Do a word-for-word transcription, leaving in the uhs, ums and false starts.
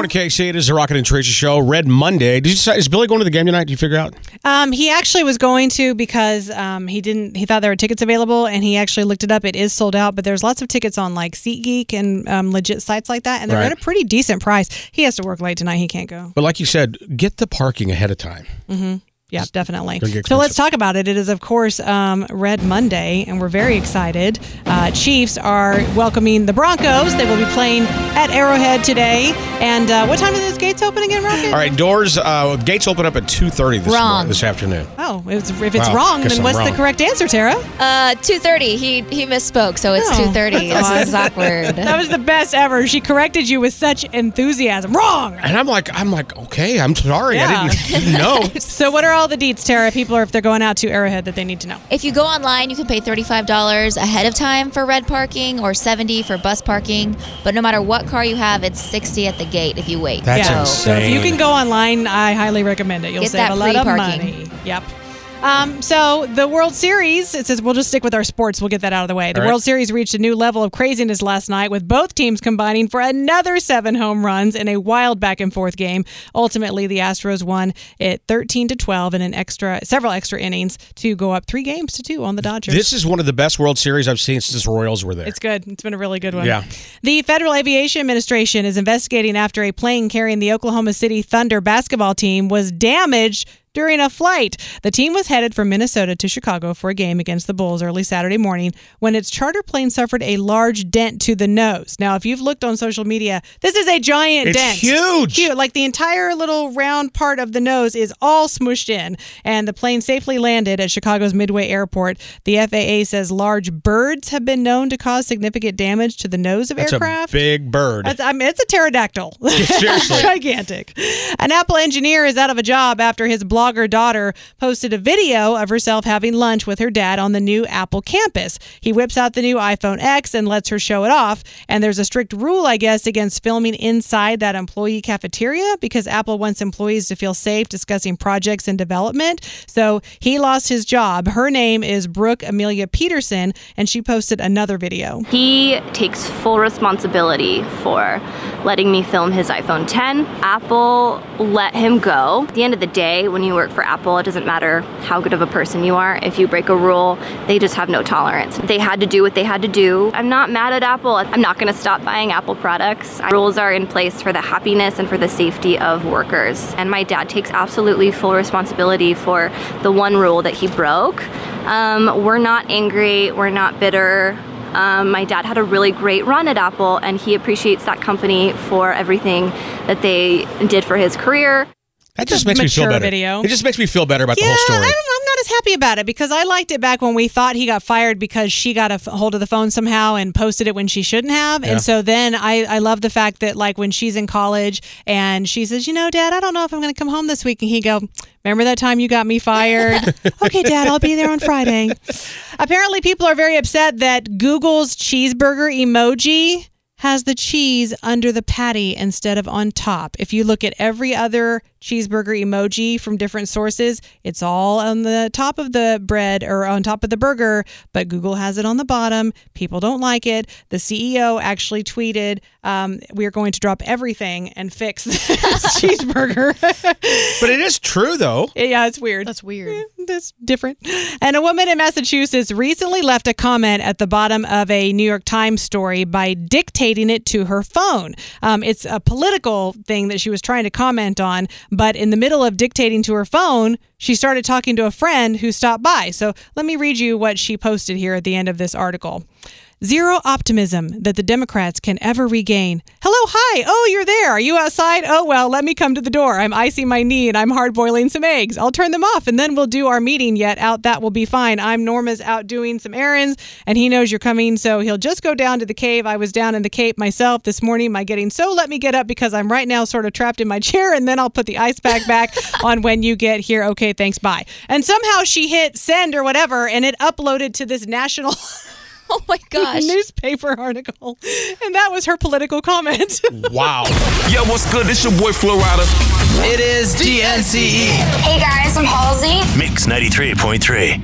Casey. It is the Rocket and Tracy Show. Red Monday. Did you decide, is Billy going to the game tonight? Did you figure out? Um, he actually was going to because um, he didn't. He thought there were tickets available, and he actually looked it up. It is sold out, but there's lots of tickets on like SeatGeek and um, legit sites like that, and they're Right. at a pretty decent price. He has to work late tonight. He can't go. But like you said, get the parking ahead of time. Mm-hmm. Yeah, definitely. Gonna get So let's expensive. talk about it. It is, of course, um, Red Monday, and we're very excited. Uh, Chiefs are welcoming the Broncos. They will be playing at Arrowhead today. And uh, what time do those gates open again, Rocket? All right, doors, uh, gates open up at two thirty this, Wrong. this afternoon. Oh, it's, if it's Wow, wrong, guess then I'm what's wrong. the correct answer, Tara? Uh, two thirty. He he misspoke, so it's Oh, two thirty. that's This is odd. awkward. That was the best ever. She corrected you with such enthusiasm. Wrong! And I'm like, I'm like, okay, I'm sorry. Yeah. I didn't, didn't know. So what are all the deets, Tara? People are, if they're going out to Arrowhead, that they need to know. If you go online, you can pay thirty-five dollars ahead of time for red parking or seventy dollars for bus parking. But no matter what car you have, it's sixty dollars at the gate if you wait. That's so, insane. So if you can go online, I highly recommend it. You'll Get save that a lot of pre-parking. money. Yep. Um, so the World Series, it says we'll just stick with our sports. We'll get that out of the way. The All right. World Series reached a new level of craziness last night with both teams combining for another seven home runs in a wild back and forth game. Ultimately, the Astros won it thirteen to twelve in an extra, several extra innings to go up three games to two on the Dodgers. This is one of the best World Series I've seen since the Royals were there. It's good. It's been a really good one. Yeah. The Federal Aviation Administration is investigating after a plane carrying the Oklahoma City Thunder basketball team was damaged during a flight. The team was headed from Minnesota to Chicago for a game against the Bulls early Saturday morning when its charter plane suffered a large dent to the nose. Now, if you've looked on social media, this is a giant It's dent. huge. Huge. Like the entire little round part of the nose is all smooshed in, and the plane safely landed at Chicago's Midway Airport. The F A A says large birds have been known to cause significant damage to the nose of That's aircraft. a big bird. That's, I mean, it's a pterodactyl. Seriously. Gigantic. An Apple engineer is out of a job after his blogger daughter posted a video of herself having lunch with her dad on the new Apple campus. He whips out the new iPhone X and lets her show it off. And there's a strict rule, I guess, against filming inside that employee cafeteria because Apple wants employees to feel safe discussing projects and development. So he lost his job. Her name is Brooke Amelia Peterson, and she posted another video. He takes full responsibility for letting me film his iPhone ten. Apple let him go. At the end of the day, when you work for Apple, it doesn't matter how good of a person you are. If you break a rule, they just have no tolerance. They had to do what they had to do. I'm not mad at Apple. I'm not going to stop buying Apple products. Rules are in place for the happiness and for the safety of workers. And my dad takes absolutely full responsibility for the one rule that he broke. Um, we're not angry. We're not bitter. Um, my dad had a really great run at Apple, and he appreciates that company for everything that they did for his career. That just a makes me feel mature better. video. It just makes me feel better about Yeah, the whole story. I don't, I'm not as happy about it because I liked it back when we thought he got fired because she got a f- hold of the phone somehow and posted it when she shouldn't have. Yeah. And so then I, I love the fact that like when she's in college and she says, you know, Dad, I don't know if I'm going to come home this week. And he go, remember that time you got me fired? Okay, Dad, I'll be there on Friday. Apparently people are very upset that Google's cheeseburger emoji has the cheese under the patty instead of on top. If you look at every other cheeseburger emoji from different sources, it's all on the top of the bread or on top of the burger, but Google has it on the bottom. People don't like it. The C E O actually tweeted, um, we are going to drop everything and fix this cheeseburger. But it is true, though. Yeah, it's weird. That's weird. That's different. And a woman in Massachusetts recently left a comment at the bottom of a New York Times story by dictating it to her phone. Um, it's a political thing that she was trying to comment on, but in the middle of dictating to her phone, she started talking to a friend who stopped by. So let me read you what she posted here at the end of this article. Zero optimism that the Democrats can ever regain. Hello, hi. Oh, you're there. Are you outside? Oh, well, let me come to the door. I'm icing my knee and I'm hard boiling some eggs. I'll turn them off and then we'll do our meeting yet out. That will be fine. I'm Norma's out doing some errands and he knows you're coming. So he'll just go down to the cave. I was down in the Cape myself this morning. My getting so let me get up because I'm right now sort of trapped in my chair and then I'll put the ice pack back on when you get here. Okay, thanks. Bye. And somehow she hit send or whatever and it uploaded to this national Oh my gosh. newspaper article. And that was her political comment. Wow. Yo, what's good? This your boy Flo Rida. It is D N C E. Hey guys, I'm Halsey. Mix ninety-three point three.